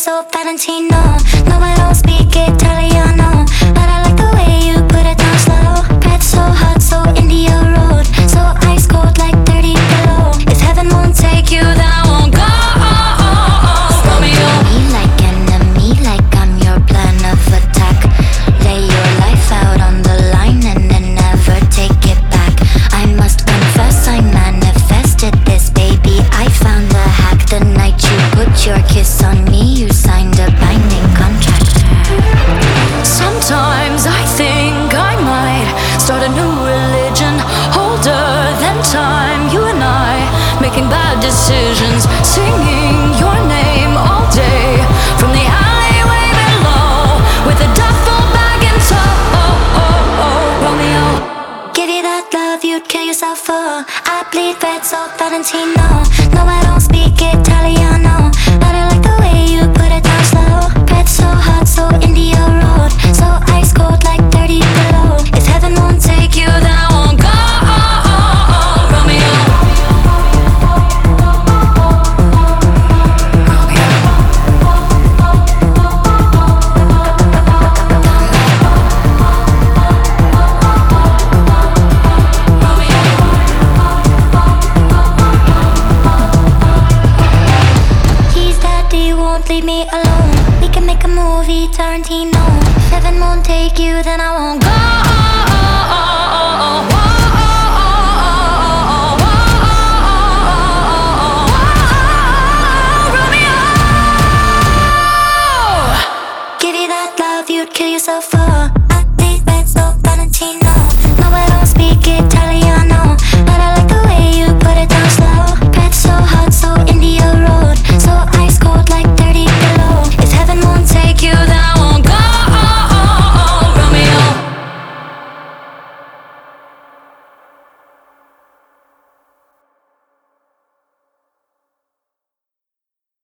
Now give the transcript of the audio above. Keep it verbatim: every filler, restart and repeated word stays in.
vezzo, Valentino. No, I don't speak Italiano, but I like the way you put it down slow. Breath so hot, so India road, so ice cold like thirty below. If heaven won't take you, then I won't go. Romeo. Me like enemy, like I'm your plan of attack. Lay your life out on the line and then never take it back. I must confess, I manifested this, baby. I found the hack the night you put your kiss on me. You signed a binding contract. Sometimes I think I might start a new religion, older than time. You and I making bad decisions, singing your name all day from the alleyway below with a duffel bag in tow. Oh, oh, oh, Romeo. Give you that love you'd kill yourself for. I bleed red, so Valentino. No, I don't